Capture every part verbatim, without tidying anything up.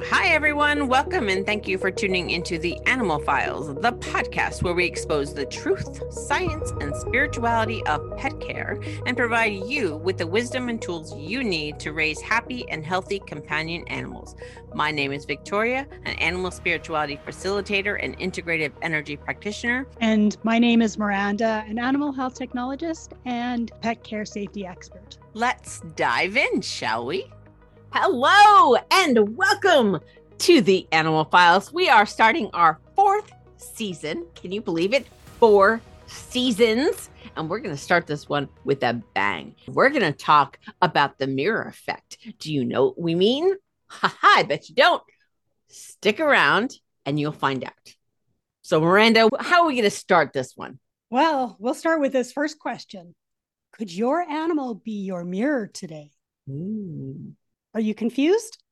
Hi, everyone. Welcome and thank you for tuning into the Animal Files, the podcast where we expose the truth, science, and spirituality of pet care and provide you with the wisdom and tools you need to raise happy and healthy companion animals. My name is Victoria, an animal spirituality facilitator and integrative energy practitioner. And my name is Miranda, an animal health technologist and pet care safety expert. Let's dive in, shall we? Hello and welcome to the Animal Files. We are starting our fourth season. Can you believe it? Four seasons. And we're going to start this one with a bang. We're going to talk about the mirror effect. Do you know what we mean? Haha, I bet you don't. Stick around and you'll find out. So Miranda, how are we going to start this one? Well, we'll start with this first question. Could your animal be your mirror today? Mm. Are you confused?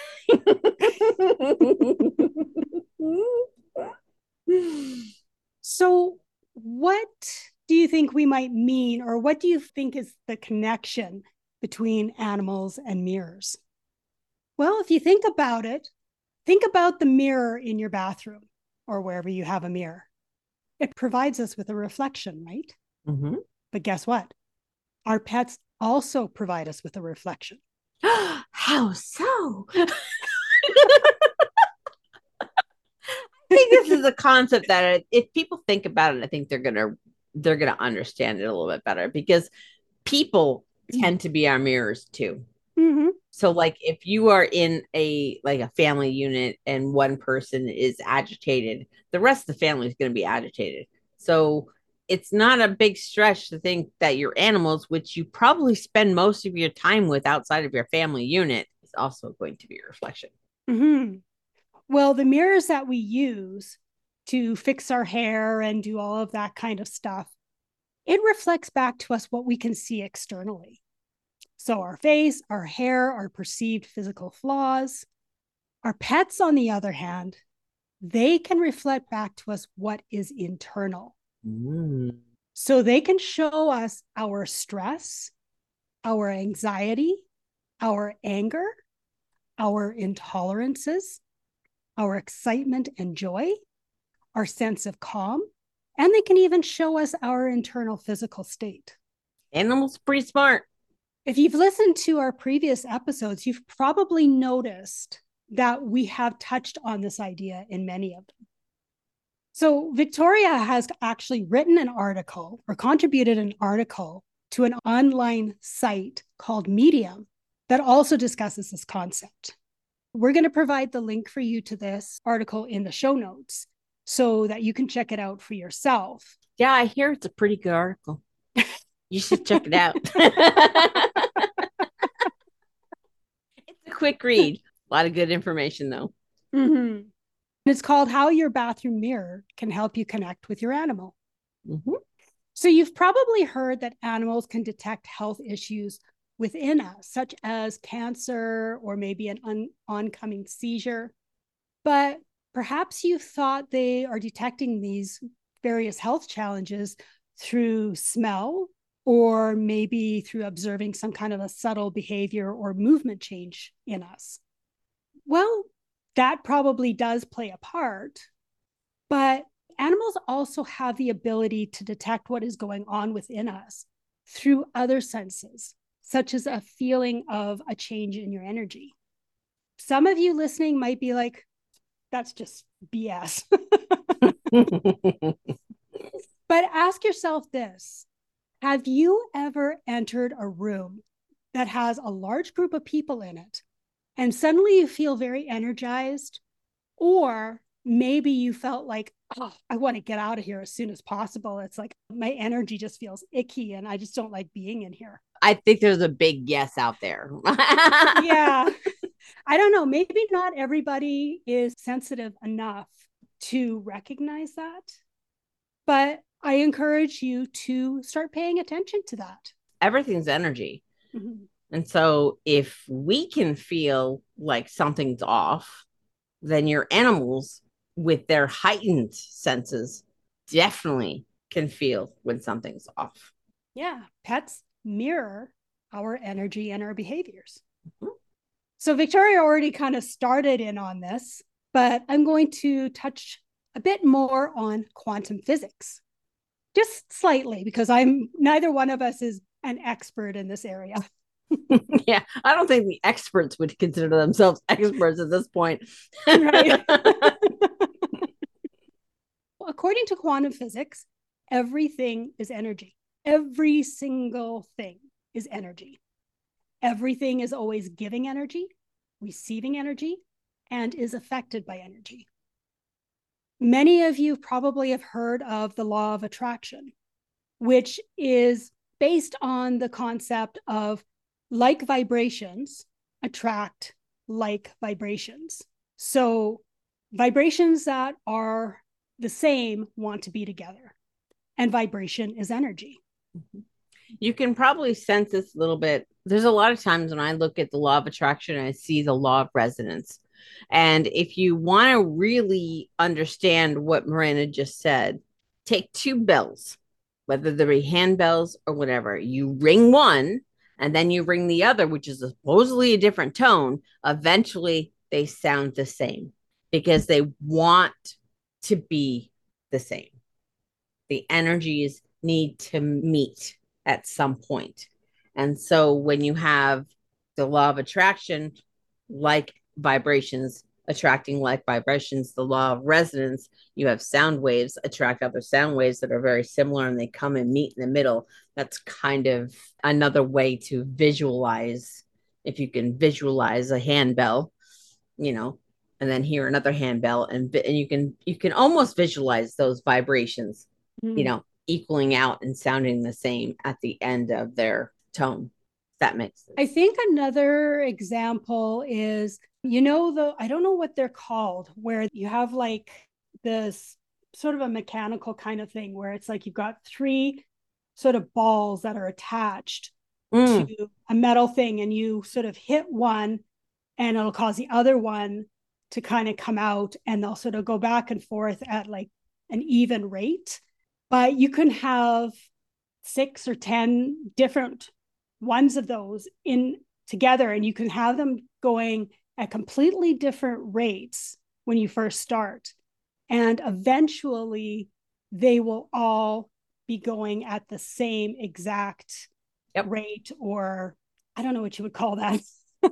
So what do you think we might mean, or what do you think is the connection between animals and mirrors? Well, if you think about it, think about the mirror in your bathroom or wherever you have a mirror. It provides us with a reflection, right? Mm-hmm. But guess what? Our pets also provide us with a reflection. How so? I think this is a concept that if people think about it, I think they're gonna they're gonna understand it a little bit better, because people tend to be our mirrors too. Mm-hmm. So like if you are in a like a family unit and one person is agitated, the rest of the family is going to be agitated. So it's not a big stretch to think that your animals, which you probably spend most of your time with outside of your family unit, is also going to be a reflection. Mm-hmm. Well, the mirrors that we use to fix our hair and do all of that kind of stuff, it reflects back to us what we can see externally. So our face, our hair, our perceived physical flaws. Our pets, on the other hand, they can reflect back to us what is internal. Mm. So they can show us our stress, our anxiety, our anger, our intolerances, our excitement and joy, our sense of calm, and they can even show us our internal physical state. Animals are pretty smart. If you've listened to our previous episodes, you've probably noticed that we have touched on this idea in many of them. So Victoria has actually written an article or contributed an article to an online site called Medium that also discusses this concept. We're going to provide the link for you to this article in the show notes so that you can check it out for yourself. Yeah, I hear it's a pretty good article. You should check it out. It's a quick read. A lot of good information, though. Mm-hmm. It's called How Your Bathroom Mirror Can Help You Connect with Your Animal. Mm-hmm. So you've probably heard that animals can detect health issues within us, such as cancer or maybe an un- oncoming seizure. But perhaps you thought they are detecting these various health challenges through smell, or maybe through observing some kind of a subtle behavior or movement change in us. Well, that probably does play a part, but animals also have the ability to detect what is going on within us through other senses, such as a feeling of a change in your energy. Some of you listening might be like, that's just B S. But ask yourself this. Have you ever entered a room that has a large group of people in it, and suddenly you feel very energized? Or maybe you felt like, oh, I want to get out of here as soon as possible. It's like my energy just feels icky and I just don't like being in here. I think there's a big yes out there. Yeah. I don't know. Maybe not everybody is sensitive enough to recognize that, but I encourage you to start paying attention to that. Everything's energy. Mm-hmm. And so if we can feel like something's off, then your animals with their heightened senses definitely can feel when something's off. Yeah. Pets mirror our energy and our behaviors. Mm-hmm. So Victoria already kind of started in on this, but I'm going to touch a bit more on quantum physics, just slightly, because I'm neither one of us is an expert in this area. Yeah, I don't think the experts would consider themselves experts at this point. Right. According to quantum physics, everything is energy. Every single thing is energy. Everything is always giving energy, receiving energy, and is affected by energy. Many of you probably have heard of the law of attraction, which is based on the concept of like vibrations attract like vibrations. So vibrations that are the same want to be together, and vibration is energy. You can probably sense this a little bit. There's a lot of times when I look at the law of attraction and I see the law of resonance. And if you want to really understand what Miranda just said, take two bells, whether they be handbells or whatever. You ring one and then you ring the other, which is supposedly a different tone. Eventually, they sound the same because they want to be the same. The energies need to meet at some point. And so when you have the law of attraction, like vibrations attracting like vibrations, the law of resonance, you have sound waves attract other sound waves that are very similar and they come and meet in the middle. That's kind of another way to visualize. If you can visualize a handbell, you know, and then hear another handbell, and, and you can you can almost visualize those vibrations, mm. you know, equaling out and sounding the same at the end of their tone. That makes sense. I think another example is, you know, the I don't know what they're called, where you have like this sort of a mechanical kind of thing where it's like you've got three sort of balls that are attached mm. to a metal thing, and you sort of hit one and it'll cause the other one to kind of come out, and they'll sort of go back and forth at like an even rate. But you can have six or ten different ones of those in together, and you can have them going at completely different rates when you first start. And eventually they will all be going at the same exact yep. rate, or I don't know what you would call that.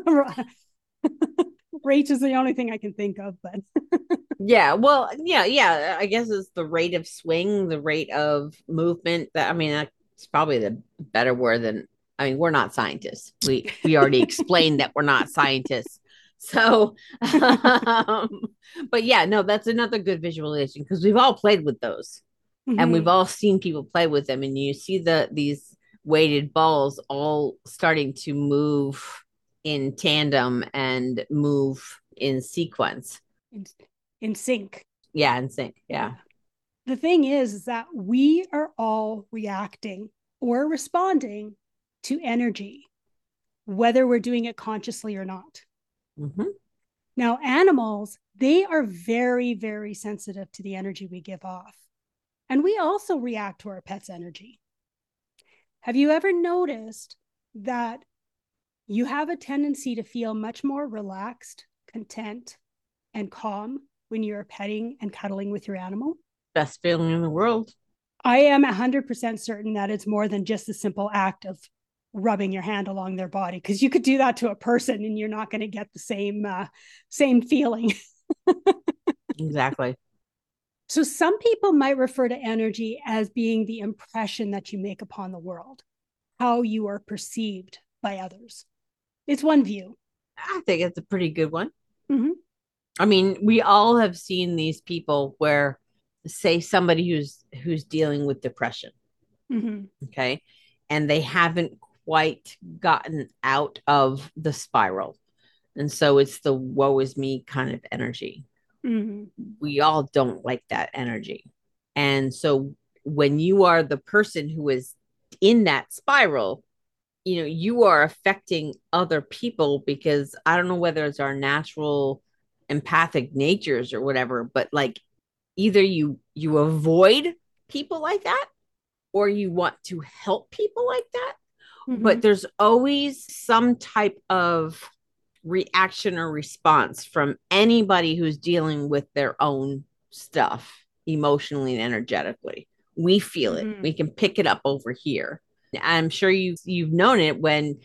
Rate is the only thing I can think of, but yeah, well, yeah, yeah. I guess it's the rate of swing, the rate of movement. That I mean, that's probably the better word than. I mean, we're not scientists. We we already explained that we're not scientists. So, um, but yeah, no, that's another good visualization because we've all played with those, mm-hmm. and we've all seen people play with them, and you see the these weighted balls all starting to move in tandem and move in sequence. In, in sync. Yeah, in sync. Yeah. The thing is, is that we are all reacting or responding to energy, whether we're doing it consciously or not. Mm-hmm. Now, animals, they are very, very sensitive to the energy we give off. And we also react to our pets' energy. Have you ever noticed that you have a tendency to feel much more relaxed, content, and calm when you're petting and cuddling with your animal? Best feeling in the world. I am one hundred percent certain that it's more than just a simple act of rubbing your hand along their body, because you could do that to a person and you're not going to get the same uh, same feeling. Exactly. So some people might refer to energy as being the impression that you make upon the world, how you are perceived by others. It's one view. I think it's a pretty good one. Mm-hmm. I mean, we all have seen these people where, say, somebody who's who's dealing with depression, mm-hmm. okay, and they haven't quite gotten out of the spiral, and so it's the woe is me kind of energy. Mm-hmm. We all don't like that energy, and so when you are the person who is in that spiral, you know, you are affecting other people, because I don't know whether it's our natural empathic natures or whatever, but like either you you avoid people like that or you want to help people like that. Mm-hmm. But there's always some type of reaction or response from anybody who's dealing with their own stuff emotionally and energetically. We feel it. Mhm. We can pick it up over here. I'm sure you you've known it when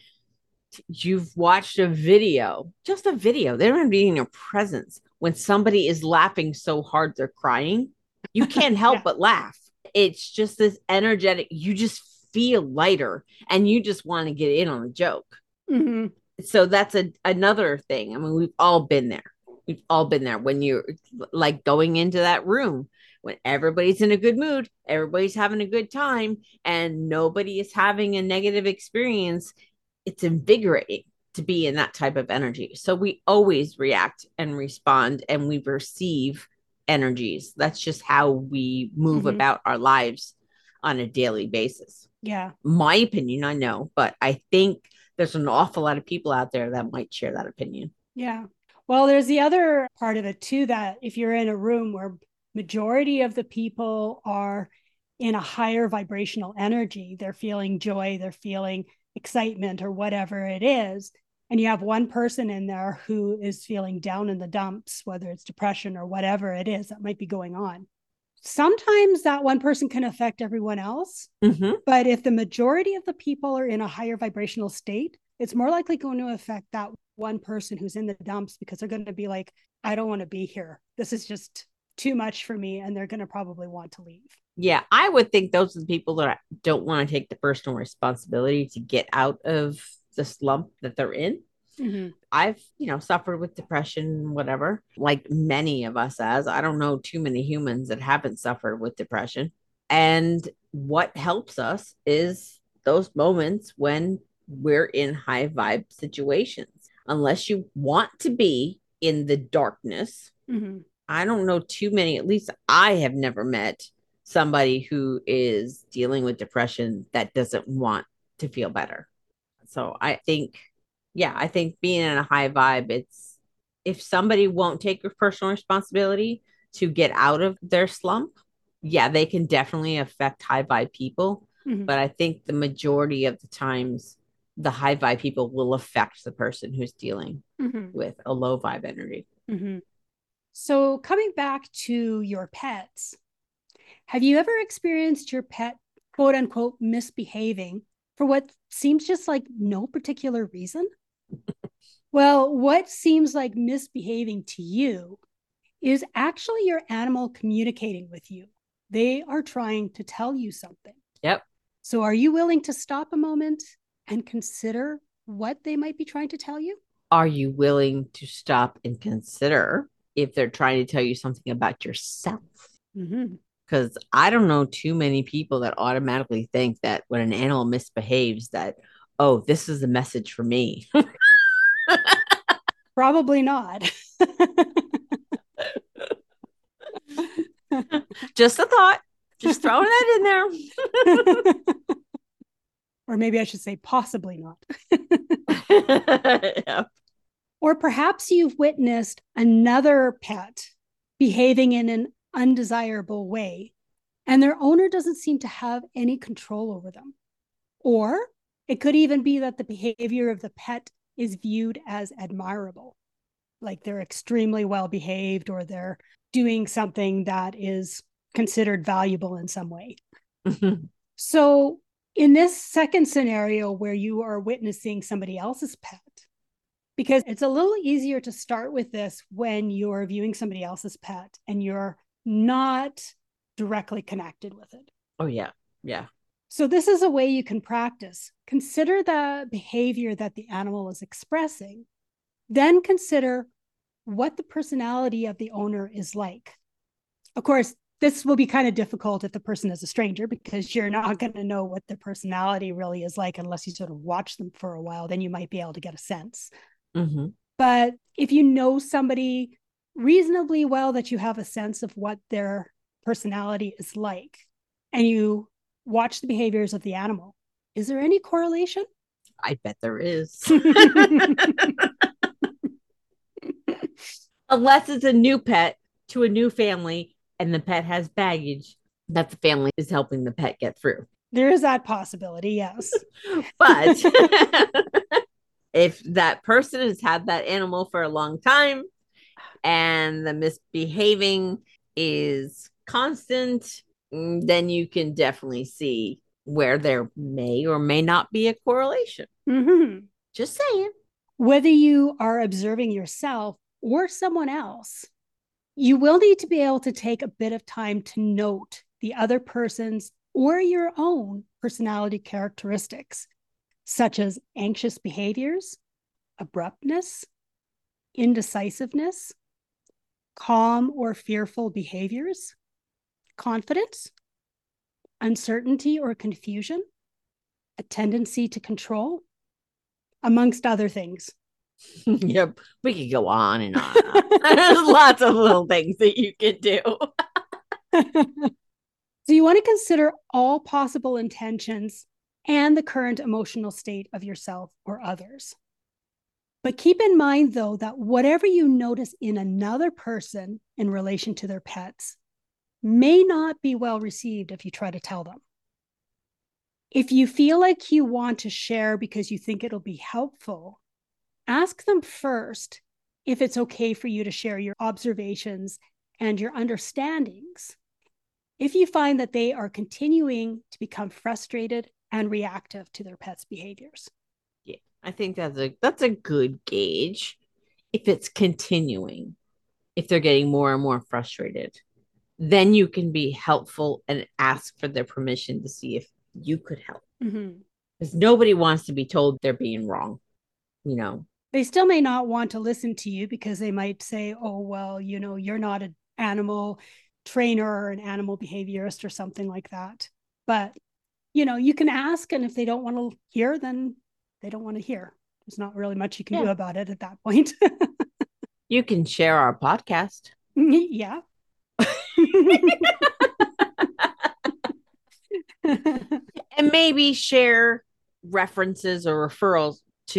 you've watched a video, just a video. They don't have to be in your presence. When somebody is laughing so hard they're crying, you can't help Yeah. but laugh. It's just this energetic, you just feel lighter and you just want to get in on the joke. Mhm. So that's a another thing. I mean, we've all been there. We've all been there when you're like going into that room when everybody's in a good mood, everybody's having a good time, and nobody is having a negative experience. It's invigorating to be in that type of energy. So we always react and respond and we receive energies. That's just how we move Mhm. about our lives on a daily basis. Yeah. My opinion, I know, but I think there's an awful lot of people out there that might share that opinion. Yeah. Well, there's the other part of it too, that if you're in a room where majority of the people are in a higher vibrational energy, they're feeling joy, they're feeling excitement or whatever it is, and you have one person in there who is feeling down in the dumps, whether it's depression or whatever it is that might be going on. Sometimes that one person can affect everyone else. Mm-hmm. But if the majority of the people are in a higher vibrational state, it's more likely going to affect that one person who's in the dumps, because they're going to be like, I don't want to be here. This is just too much for me. And they're going to probably want to leave. Yeah, I would think those are the people that don't want to take the personal responsibility to get out of the slump that they're in. Mm-hmm. I've, you know, suffered with depression, whatever, like many of us as. I don't know too many humans that haven't suffered with depression. And what helps us is those moments when we're in high vibe situations. Unless you want to be in the darkness, Mm-hmm. I don't know too many, at least I have never met somebody who is dealing with depression that doesn't want to feel better. So I think, yeah, I think being in a high vibe, it's if somebody won't take personal responsibility to get out of their slump, yeah, they can definitely affect high vibe people. Mm-hmm. But I think the majority of the times, the high vibe people will affect the person who's dealing Mm-hmm. with a low vibe energy. Mm-hmm. So coming back to your pets, have you ever experienced your pet, quote unquote, misbehaving for what seems just like no particular reason? Well, what seems like misbehaving to you is actually your animal communicating with you. They are trying to tell you something. Yep. So are you willing to stop a moment and consider what they might be trying to tell you? Are you willing to stop and consider if they're trying to tell you something about yourself? Mm-hmm. Because I don't know too many people that automatically think that when an animal misbehaves that, oh, this is a message for me. Probably not. Just a thought. Just throwing that in there. Or maybe I should say possibly not. Yeah. Or perhaps you've witnessed another pet behaving in an undesirable way, and their owner doesn't seem to have any control over them. Or it could even be that the behavior of the pet is viewed as admirable, like they're extremely well behaved, or they're doing something that is considered valuable in some way. Mm-hmm. So in this second scenario where you are witnessing somebody else's pet, because it's a little easier to start with this when you're viewing somebody else's pet and you're not directly connected with it. Oh, yeah. Yeah. So this is a way you can practice. Consider the behavior that the animal is expressing. Then consider what the personality of the owner is like. Of course, this will be kind of difficult if the person is a stranger, because you're not going to know what their personality really is like unless you sort of watch them for a while. Then you might be able to get a sense. Mm-hmm. But if you know somebody reasonably well, that you have a sense of what their personality is like, and you watch the behaviors of the animal, is there any correlation? I bet there is. Unless it's a new pet to a new family and the pet has baggage that the family is helping the pet get through. There is that possibility, yes. But If that person has had that animal for a long time and the misbehaving is constant, then you can definitely see where there may or may not be a correlation. Mm-hmm. Just saying. Whether you are observing yourself or someone else, you will need to be able to take a bit of time to note the other person's or your own personality characteristics, such as anxious behaviors, abruptness, indecisiveness, calm or fearful behaviors, confidence, uncertainty or confusion, a tendency to control, amongst other things. Yep, we could go on and on. There's lots of little things that you can do. So you want to consider all possible intentions and the current emotional state of yourself or others. But keep in mind, though, that whatever you notice in another person in relation to their pets may not be well received if you try to tell them. If you feel like you want to share because you think it'll be helpful, ask them first if it's okay for you to share your observations and your understandings. If you find that they are continuing to become frustrated and reactive to their pet's behaviors. Yeah, I think that's a that's a good gauge. If it's continuing, if they're getting more and more frustrated, then you can be helpful and ask for their permission to see if you could help. Mm-hmm. Because nobody wants to be told they're being wrong, you know. They still may not want to listen to you because they might say, oh, well, you know, you're not an animal trainer or an animal behaviorist or something like that. But, you know, you can ask, and if they don't want to hear, then they don't want to hear. There's not really much you can Yeah. do about it at that point. You can share our podcast. Yeah. And maybe share references or referrals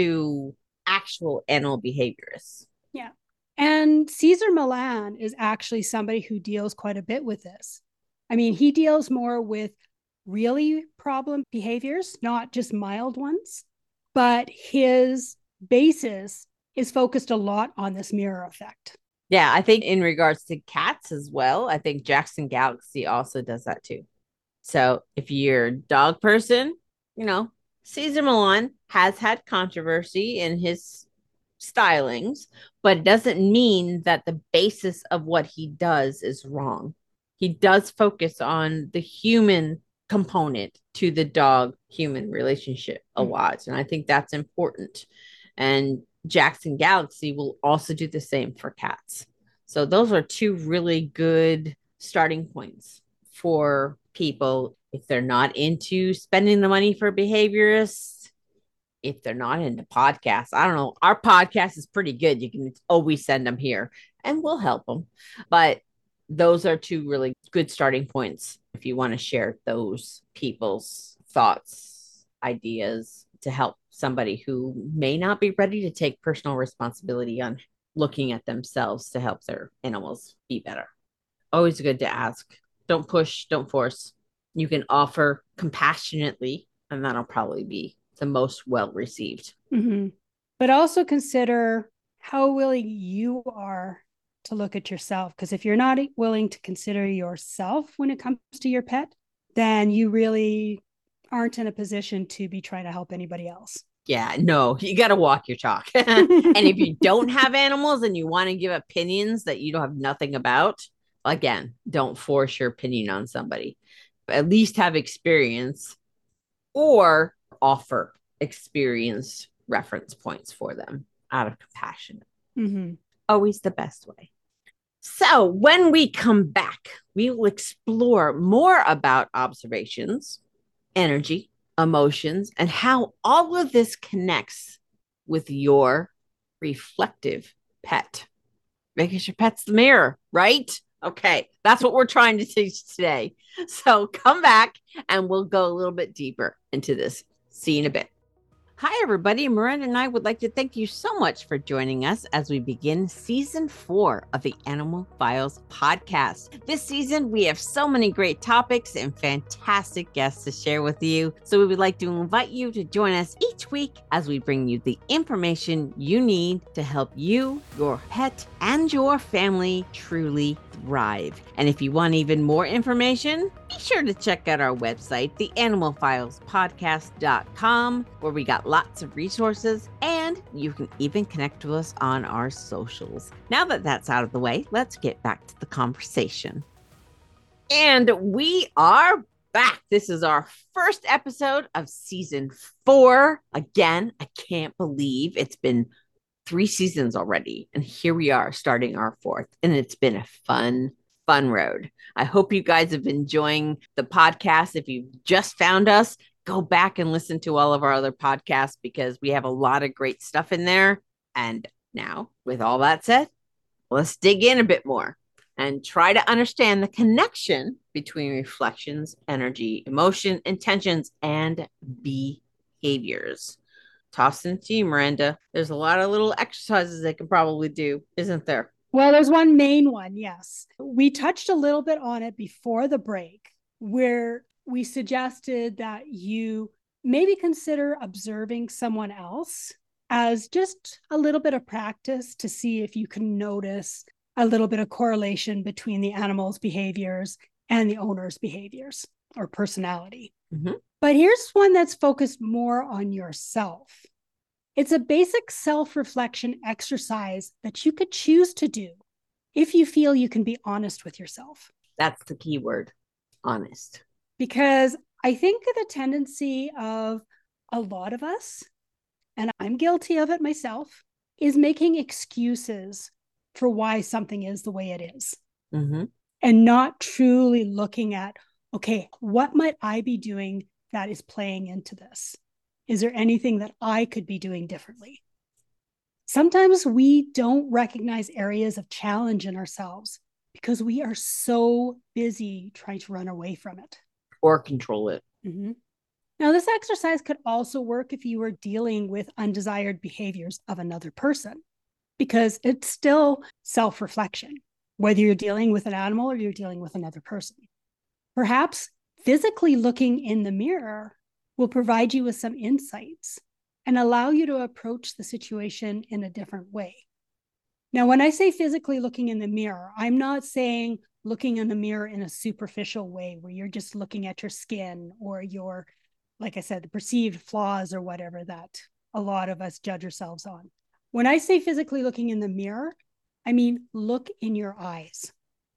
to actual animal behaviorists. Yeah. And Cesar Millan is actually somebody who deals quite a bit with this. I mean, he deals more with really problem behaviors, not just mild ones, but his basis is focused a lot on this mirror effect. Yeah, I think in regards to cats as well, I think Jackson Galaxy also does that too. So if you're a dog person, you know, Cesar Millan has had controversy in his stylings, but it doesn't mean that the basis of what he does is wrong. He does focus on the human component to the dog human relationship a lot. And I think that's important. And Jackson Galaxy will also do the same for cats. So those are two really good starting points for people if they're not into spending the money for behaviorists, if they're not into podcasts. I don't know. Our podcast is pretty good. You can always send them here and we'll help them. But those are two really good starting points if you want to share those people's thoughts, ideas to help somebody who may not be ready to take personal responsibility on looking at themselves to help their animals be better. Always good to ask. Don't push, don't force. You can offer compassionately, and that'll probably be the most well received. Mm-hmm. But also consider how willing you are to look at yourself. Because if you're not willing to consider yourself when it comes to your pet, then you really aren't in a position to be trying to help anybody else. Yeah, no, you got to walk your talk. And if you don't have animals and you want to give opinions that you don't have nothing about, again, don't force your opinion on somebody. At least have experience or offer experienced reference points for them out of compassion. Mm-hmm. Always the best way. So when we come back, we will explore more about observations, energy, emotions, and how all of this connects with your reflective pet. Because your pet's the mirror, right? Okay, that's what we're trying to teach today. So come back and we'll go a little bit deeper into this. See you in a bit. Hi, everybody. Miranda and I would like to thank you so much for joining us as we begin season four of the Animal Files podcast. This season, we have so many great topics and fantastic guests to share with you. So we would like to invite you to join us each week as we bring you the information you need to help you, your pet, and your family truly thrive. And if you want even more information, be sure to check out our website, the animal files podcast dot com, where we got lots of resources, and you can even connect with us on our socials. Now that that's out of the way, let's get back to the conversation. And we are back. This is our first episode of season four. Again, I can't believe it's been three seasons already, and here we are starting our fourth, and it's been a fun fun road. I hope you guys have been enjoying the podcast. If you've just found us, go back and listen to all of our other podcasts because we have a lot of great stuff in there. And now, with all that said, let's dig in a bit more and try to understand the connection between reflections, energy, emotion, intentions, and behaviors. Toss into you, Miranda. There's a lot of little exercises they can probably do, isn't there? Well, there's one main one, yes. We touched a little bit on it before the break, where we suggested that you maybe consider observing someone else as just a little bit of practice to see if you can notice a little bit of correlation between the animal's behaviors and the owner's behaviors or personality. Mm-hmm. But here's one that's focused more on yourself. It's a basic self-reflection exercise that you could choose to do if you feel you can be honest with yourself. That's the key word, honest. Because I think the tendency of a lot of us, and I'm guilty of it myself, is making excuses for why something is the way it is. Mm-hmm. And not truly looking at, okay, what might I be doing that is playing into this? Is there anything that I could be doing differently? Sometimes we don't recognize areas of challenge in ourselves because we are so busy trying to run away from it. Or control it. Mm-hmm. Now, this exercise could also work if you were dealing with undesired behaviors of another person, because it's still self-reflection, whether you're dealing with an animal or you're dealing with another person. Perhaps physically looking in the mirror will provide you with some insights and allow you to approach the situation in a different way. Now, when I say physically looking in the mirror, I'm not saying looking in the mirror in a superficial way where you're just looking at your skin or your, like I said, the perceived flaws or whatever that a lot of us judge ourselves on. When I say physically looking in the mirror, I mean, look in your eyes.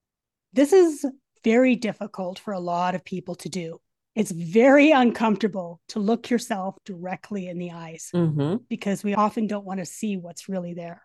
This is very difficult for a lot of people to do. It's very uncomfortable to look yourself directly in the eyes mm-hmm. because we often don't want to see what's really there.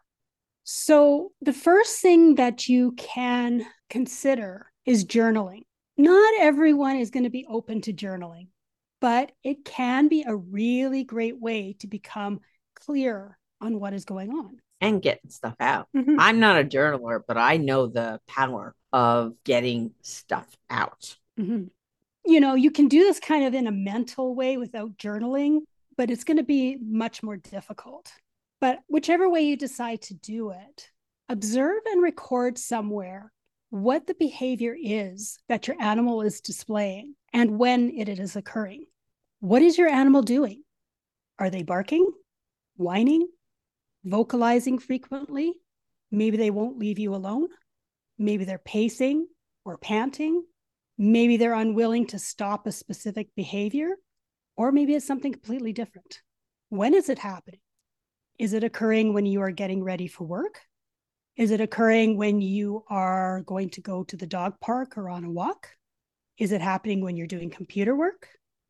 So the first thing that you can consider is journaling. Not everyone is going to be open to journaling, but it can be a really great way to become clear on what is going on. And getting stuff out. Mm-hmm. I'm not a journaler, but I know the power of getting stuff out. Mm-hmm. You know, you can do this kind of in a mental way without journaling, but it's going to be much more difficult. But whichever way you decide to do it, observe and record somewhere what the behavior is that your animal is displaying and when it is occurring. What is your animal doing? Are they barking, whining, vocalizing frequently? Maybe they won't leave you alone. Maybe they're pacing or panting. Maybe they're unwilling to stop a specific behavior, or maybe it's something completely different. When is it happening? Is it occurring when you are getting ready for work? Is it occurring when you are going to go to the dog park or on a walk? Is it happening when you're doing computer work?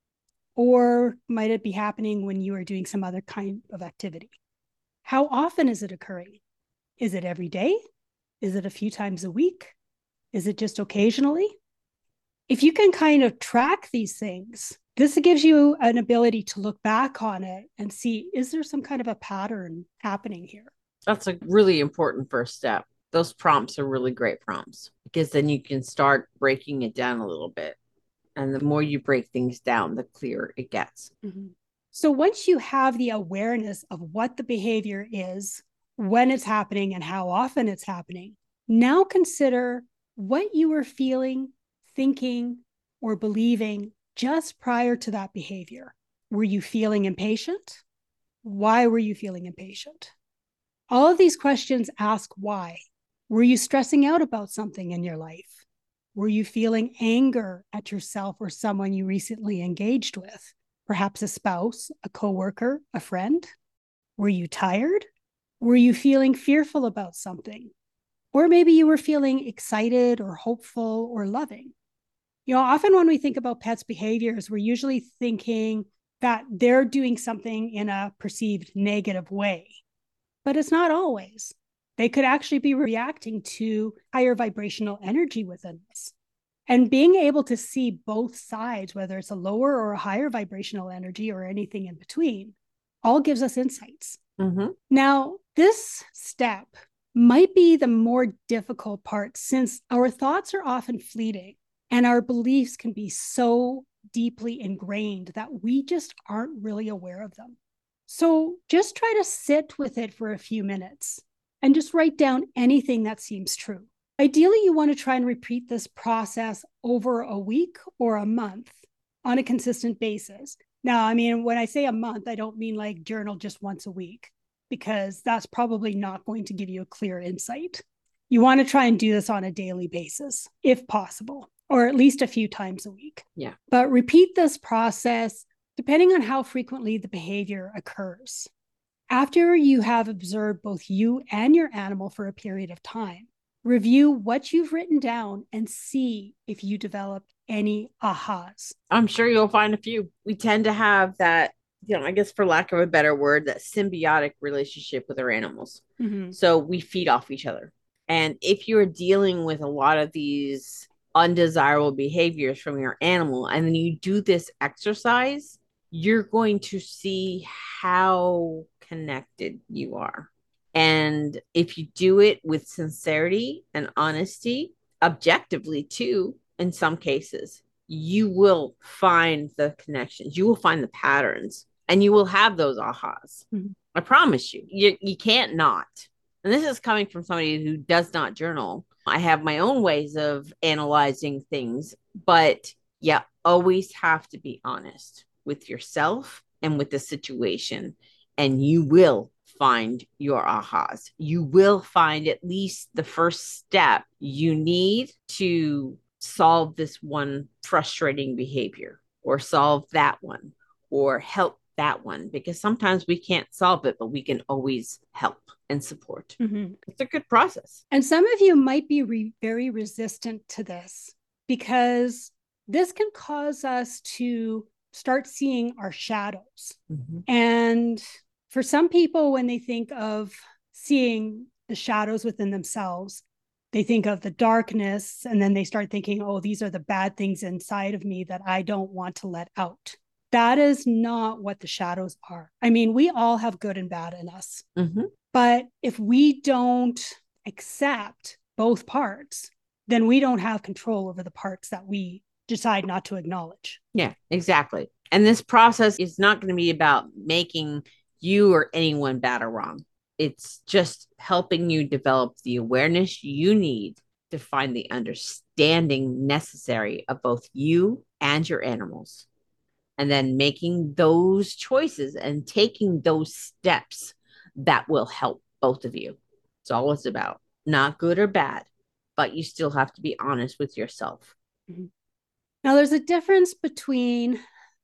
Or might it be happening when you are doing some other kind of activity? How often is it occurring? Is it every day? Is it a few times a week? Is it just occasionally? If you can kind of track these things, this gives you an ability to look back on it and see, is there some kind of a pattern happening here? That's a really important first step. Those prompts are really great prompts because then you can start breaking it down a little bit. And the more you break things down, the clearer it gets. Mm-hmm. So once you have the awareness of what the behavior is, when it's happening, and how often it's happening, now consider what you were feeling, thinking, or believing just prior to that behavior. Were you feeling impatient? Why were you feeling impatient? All of these questions ask why. Were you stressing out about something in your life? Were you feeling anger at yourself or someone you recently engaged with? Perhaps a spouse, a coworker, a friend? Were you tired? Were you feeling fearful about something? Or maybe you were feeling excited or hopeful or loving. You know, often when we think about pets' behaviors, we're usually thinking that they're doing something in a perceived negative way, but it's not always. They could actually be reacting to higher vibrational energy within us. And being able to see both sides, whether it's a lower or a higher vibrational energy or anything in between, all gives us insights. Mm-hmm. Now, this step might be the more difficult part, since our thoughts are often fleeting and our beliefs can be so deeply ingrained that we just aren't really aware of them. So just try to sit with it for a few minutes and just write down anything that seems true. Ideally, you want to try and repeat this process over a week or a month on a consistent basis. Now, I mean, when I say a month, I don't mean like journal just once a week, because that's probably not going to give you a clear insight. You want to try and do this on a daily basis, if possible, or at least a few times a week. Yeah. But repeat this process depending on how frequently the behavior occurs. After you have observed both you and your animal for a period of time, review what you've written down and see if you developed any ahas. I'm sure you'll find a few. We tend to have that, you know, I guess for lack of a better word, that symbiotic relationship with our animals. Mm-hmm. So we feed off each other. And if you're dealing with a lot of these undesirable behaviors from your animal, and then you do this exercise, you're going to see how connected you are. And if you do it with sincerity and honesty, objectively too, in some cases, you will find the connections, you will find the patterns, and you will have those ahas. Mm-hmm. I promise you, you, you can't not. And this is coming from somebody who does not journal. I have my own ways of analyzing things, but you always have to be honest with yourself and with the situation, and you will find your ahas. You will find at least the first step you need to solve this one frustrating behavior, or solve that one, or help that one, because sometimes we can't solve it, but we can always help and support. Mm-hmm. It's a good process. And some of you might be re- very resistant to this, because this can cause us to start seeing our shadows. Mm-hmm. And for some people, when they think of seeing the shadows within themselves, they think of the darkness, and then they start thinking, oh, these are the bad things inside of me that I don't want to let out. That is not what the shadows are. I mean, we all have good and bad in us. Mm-hmm. But if we don't accept both parts, then we don't have control over the parts that we decide not to acknowledge. Yeah, exactly. And this process is not going to be about making you or anyone bad or wrong. It's just helping you develop the awareness you need to find the understanding necessary of both you and your animals. And then making those choices and taking those steps that will help both of you. It's all it's about. Not good or bad, but you still have to be honest with yourself. Mm-hmm. Now, there's a difference between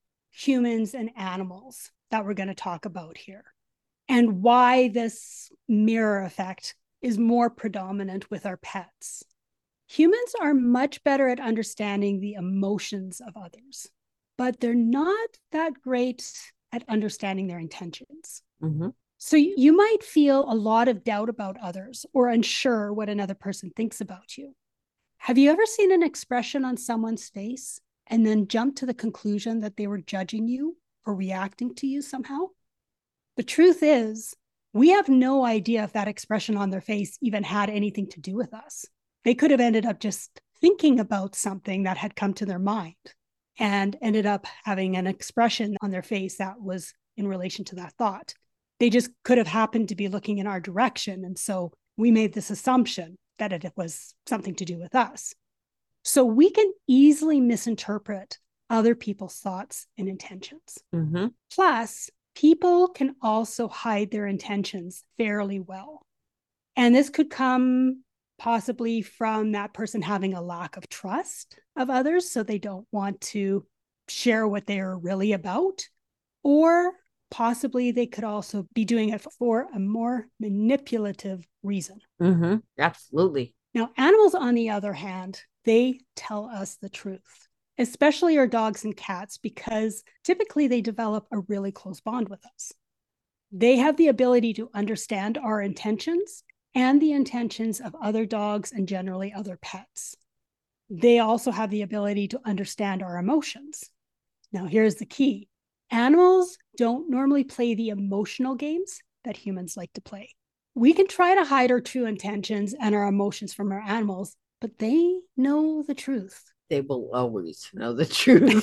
humans and animals that we're going to talk about here, and why this mirror effect is more predominant with our pets. Humans are much better at understanding the emotions of others, but they're not that great at understanding their intentions. Mm-hmm. So you might feel a lot of doubt about others, or unsure what another person thinks about you. Have you ever seen an expression on someone's face and then jumped to the conclusion that they were judging you or reacting to you somehow? The truth is, we have no idea if that expression on their face even had anything to do with us. They could have ended up just thinking about something that had come to their mind. and ended up having an expression on their face that was in relation to that thought. They just could have happened to be looking in our direction. And so we made this assumption that it was something to do with us. So we can easily misinterpret other people's thoughts and intentions. Mm-hmm. Plus, people can also hide their intentions fairly well. And this could come possibly from that person having a lack of trust of others, so they don't want to share what they're really about. Or possibly they could also be doing it for a more manipulative reason. Mm-hmm. Absolutely. Now, animals, on the other hand, they tell us the truth, especially our dogs and cats, because typically they develop a really close bond with us. They have the ability to understand our intentions and the intentions of other dogs and generally other pets. They also have the ability to understand our emotions. Now, here's the key. Animals don't normally play the emotional games that humans like to play. We can try to hide our true intentions and our emotions from our animals, but they know the truth. They will always know the truth.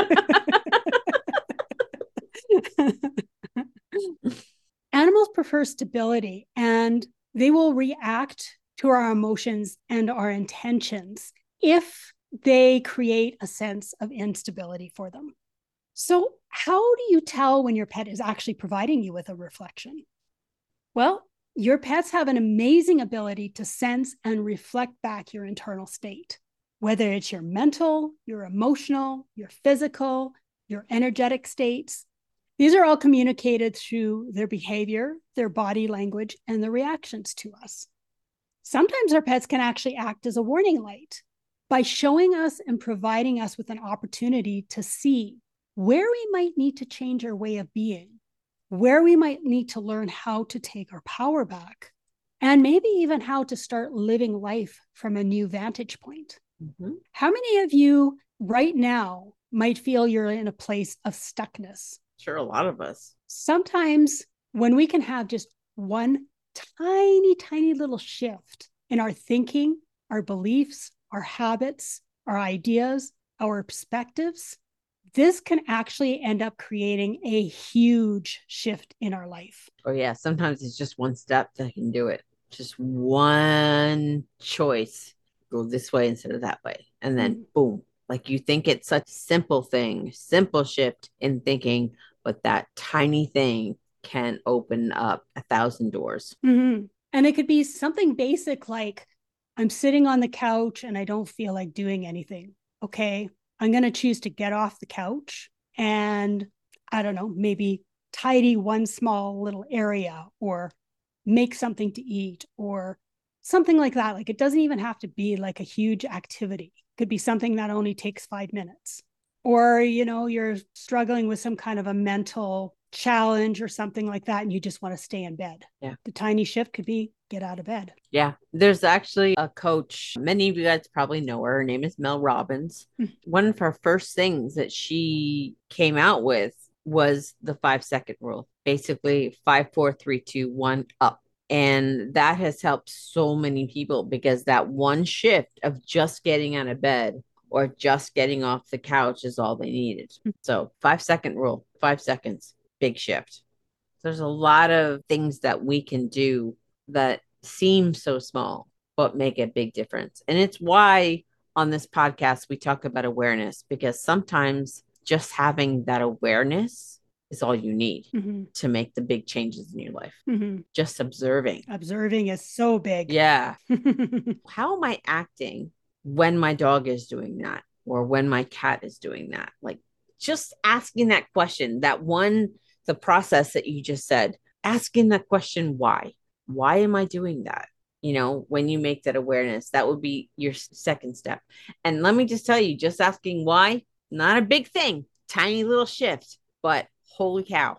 Animals prefer stability, and they will react to our emotions and our intentions if they create a sense of instability for them. So how do you tell when your pet is actually providing you with a reflection? Well, your pets have an amazing ability to sense and reflect back your internal state, whether it's your mental, your emotional, your physical, your energetic states. These are all communicated through their behavior, their body language, and their reactions to us. Sometimes our pets can actually act as a warning light by showing us and providing us with an opportunity to see where we might need to change our way of being, where we might need to learn how to take our power back, and maybe even how to start living life from a new vantage point. Mm-hmm. How many of you right now might feel you're in a place of stuckness? Sure, a lot of us. Sometimes when we can have just one tiny, tiny little shift in our thinking, our beliefs, our habits, our ideas, our perspectives, this can actually end up creating a huge shift in our life. Oh, yeah. Sometimes it's just one step that can do it. Just one choice. Go this way instead of that way. And then mm-hmm. boom. Like you think it's such a simple thing, simple shift in thinking, but that tiny thing can open up a thousand doors. Mm-hmm. And it could be something basic like, I'm sitting on the couch and I don't feel like doing anything. Okay, I'm going to choose to get off the couch and, I don't know, maybe tidy one small little area or make something to eat or something like that. Like it doesn't even have to be like a huge activity. It could be something that only takes five minutes. Or, you know, you're struggling with some kind of a mental challenge or something like that, and you just want to stay in bed. Yeah. The tiny shift could be get out of bed. Yeah. There's actually a coach. Many of you guys probably know her. Her name is Mel Robbins. Mm-hmm. One of her first things that she came out with was the five second rule. Basically, five, four, three, two, one, up. And that has helped so many people because that one shift of just getting out of bed or just getting off the couch is all they needed. Mm-hmm. So five second rule, five seconds, big shift. There's a lot of things that we can do that seem so small, but make a big difference. And it's why on this podcast, we talk about awareness, because sometimes just having that awareness is all you need mm-hmm. to make the big changes in your life. Mm-hmm. Just observing. Observing is so big. Yeah. How am I acting when my dog is doing that or when my cat is doing that? Like just asking that question, that one, the process that you just said, asking that question, why? Why am I doing that? You know, when you make that awareness, that would be your second step. And let me just tell you, just asking why, not a big thing, tiny little shift, but holy cow.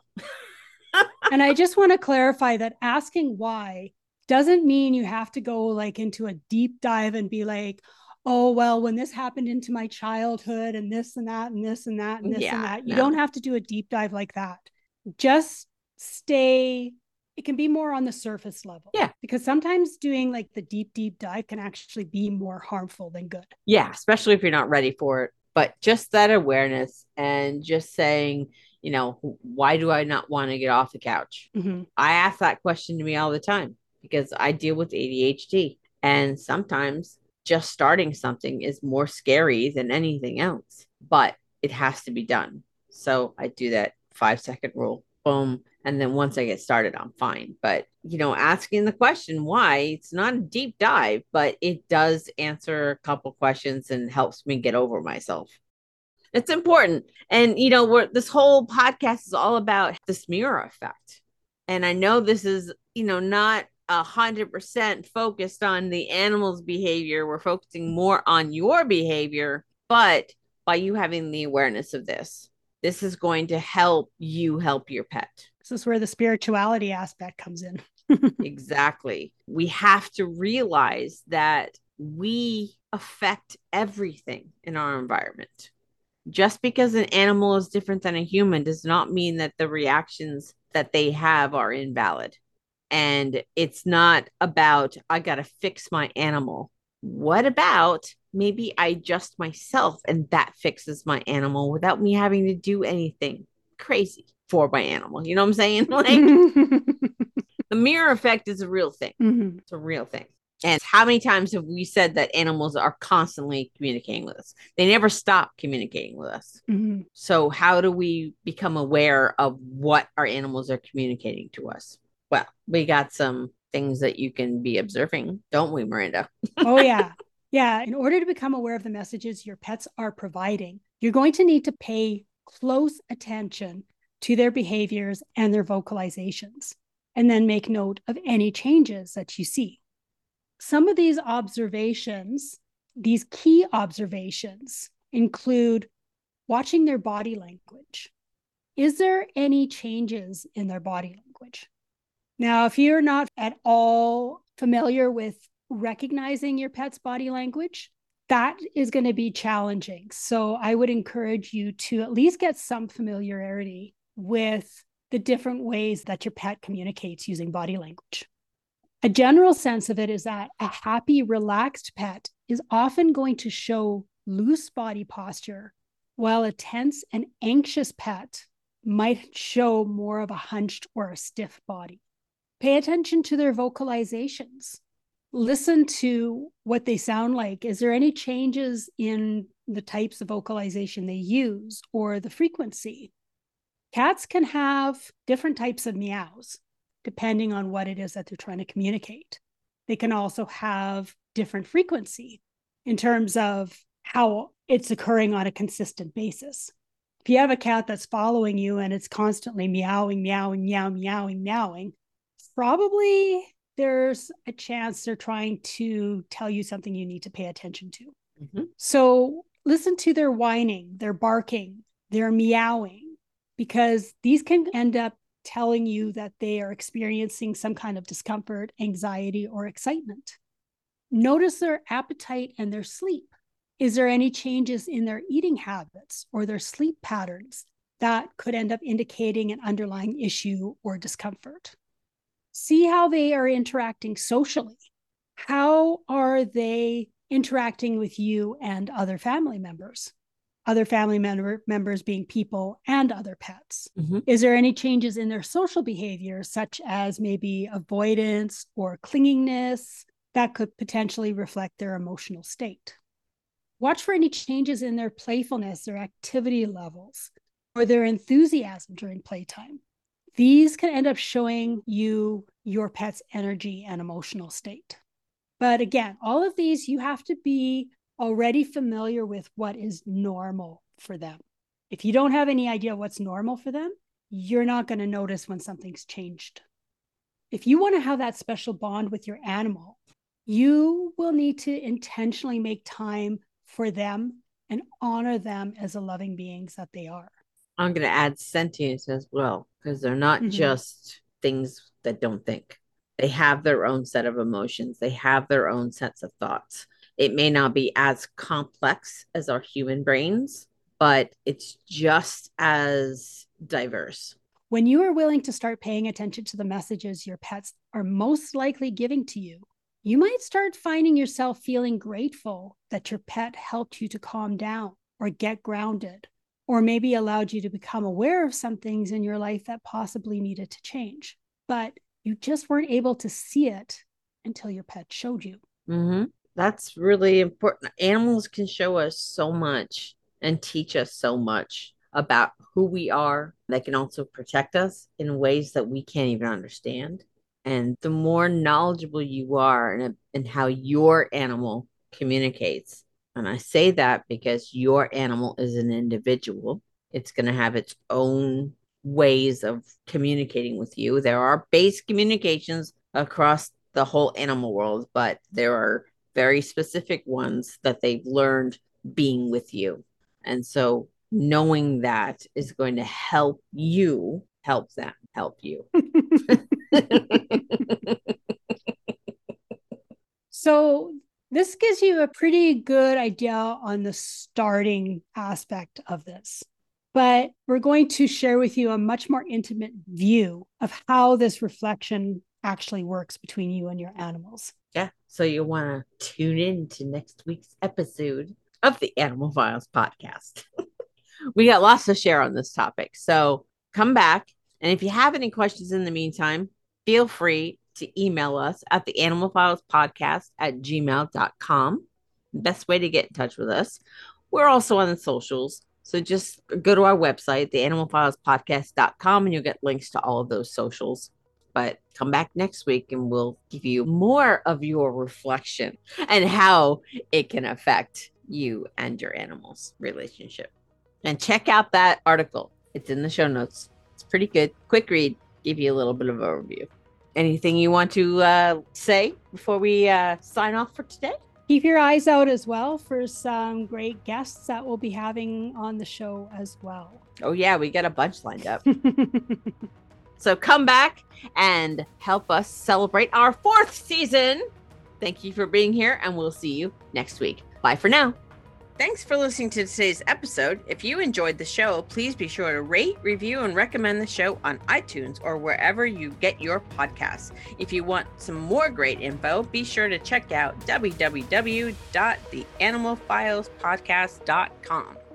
And I just want to clarify that asking why doesn't mean you have to go like into a deep dive and be like, oh, well, when this happened into my childhood and this and that and this and that and this yeah, and that. You no. don't have to do a deep dive like that. Just stay. It can be more on the surface level. Yeah. Because sometimes doing like the deep, deep dive can actually be more harmful than good. Yeah. Especially if you're not ready for it. But just that awareness and just saying, you know, why do I not want to get off the couch? Mm-hmm. I ask that question to me all the time because I deal with A D H D. And sometimes just starting something is more scary than anything else, but it has to be done. So I do that five second rule, boom. And then once I get started, I'm fine. But, you know, asking the question why, it's not a deep dive, but it does answer a couple questions and helps me get over myself. It's important. And, you know, we're, this whole podcast is all about this mirror effect. And I know this is, you know, not a hundred percent focused on the animal's behavior. We're focusing more on your behavior, but by you having the awareness of this, this is going to help you help your pet. This is where the spirituality aspect comes in. Exactly. We have to realize that we affect everything in our environment. Just because an animal is different than a human does not mean that the reactions that they have are invalid. And it's not about, I got to fix my animal. What about maybe I adjust myself and that fixes my animal without me having to do anything crazy for my animal? You know what I'm saying? Like, the mirror effect is a real thing. Mm-hmm. It's a real thing. And how many times have we said that animals are constantly communicating with us? They never stop communicating with us. Mm-hmm. So how do we become aware of what our animals are communicating to us? Well, we got some things that you can be observing, don't we, Miranda? Oh, yeah. Yeah. In order to become aware of the messages your pets are providing, you're going to need to pay close attention to their behaviors and their vocalizations, and then make note of any changes that you see. Some of these observations, these key observations, include watching their body language. Is there any changes in their body language? Now, if you're not at all familiar with recognizing your pet's body language, that is going to be challenging. So I would encourage you to at least get some familiarity with the different ways that your pet communicates using body language. A general sense of it is that a happy, relaxed pet is often going to show loose body posture, while a tense and anxious pet might show more of a hunched or a stiff body. Pay attention to their vocalizations. Listen to what they sound like. Is there any changes in the types of vocalization they use or the frequency? Cats can have different types of meows depending on what it is that they're trying to communicate. They can also have different frequency in terms of how it's occurring on a consistent basis. If you have a cat that's following you and it's constantly meowing, meowing, meow, meowing, meowing, probably there's a chance they're trying to tell you something you need to pay attention to. Mm-hmm. So listen to their whining, their barking, their meowing, because these can end up telling you that they are experiencing some kind of discomfort, anxiety, or excitement. Notice their appetite and their sleep. Is there any changes in their eating habits or their sleep patterns that could end up indicating an underlying issue or discomfort? See how they are interacting socially. How are they interacting with you and other family members? Other family member, members being people and other pets. Mm-hmm. Is there any changes in their social behavior, such as maybe avoidance or clinginess, that could potentially reflect their emotional state? Watch for any changes in their playfulness, their activity levels, or their enthusiasm during playtime. These can end up showing you your pet's energy and emotional state. But again, all of these, you have to be already familiar with what is normal for them. If you don't have any idea what's normal for them, you're not going to notice when something's changed. If you want to have that special bond with your animal, you will need to intentionally make time for them and honor them as the loving beings that they are. I'm going to add sentience as well, because they're not mm-hmm. just things that don't think. They have their own set of emotions. They have their own sets of thoughts. It may not be as complex as our human brains, but it's just as diverse. When you are willing to start paying attention to the messages your pets are most likely giving to you, you might start finding yourself feeling grateful that your pet helped you to calm down or get grounded, or maybe allowed you to become aware of some things in your life that possibly needed to change, but you just weren't able to see it until your pet showed you. Mm-hmm. That's really important. Animals can show us so much and teach us so much about who we are. They can also protect us in ways that we can't even understand. And the more knowledgeable you are in, in how your animal communicates, and I say that because your animal is an individual, it's going to have its own ways of communicating with you. There are base communications across the whole animal world, but there are very specific ones that they've learned being with you. And so knowing that is going to help you help them help you. So this gives you a pretty good idea on the starting aspect of this. But we're going to share with you a much more intimate view of how this reflection actually works between you and your animals. Yeah. So you want to tune in to next week's episode of the Animal Files podcast. We got lots to share on this topic. So come back. And if you have any questions in the meantime, feel free to email us at the Animal Files podcast at gmail dot com. Best way to get in touch with us. We're also on the socials. So just go to our website, the animal files podcast dot com, and you'll get links to all of those socials. But come back next week and we'll give you more of your reflection and how it can affect you and your animal's relationship. And check out that article. It's in the show notes. It's pretty good. Quick read. Give you a little bit of an overview. Anything you want to uh, say before we uh, sign off for today? Keep your eyes out as well for some great guests that we'll be having on the show as well. Oh, yeah. We got a bunch lined up. So come back and help us celebrate our fourth season. Thank you for being here, and we'll see you next week. Bye for now. Thanks for listening to today's episode. If you enjoyed the show, please be sure to rate, review, and recommend the show on iTunes or wherever you get your podcasts. If you want some more great info, be sure to check out w w w dot the animal files podcast dot com.